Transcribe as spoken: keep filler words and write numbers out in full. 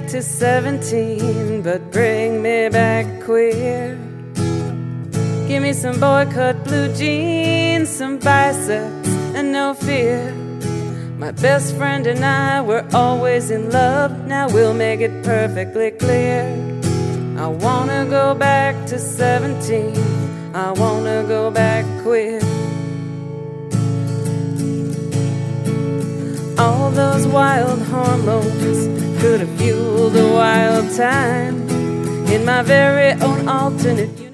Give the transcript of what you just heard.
to seventeen, but bring me back queer. Give me some boy-cut blue jeans, some biceps, and no fear. My best friend and I were always in love. Now we'll make it perfectly clear. I wanna go back to seventeen. I wanna go back queer. All those wild hormones could have fueled a wild time in my very own alternate universe.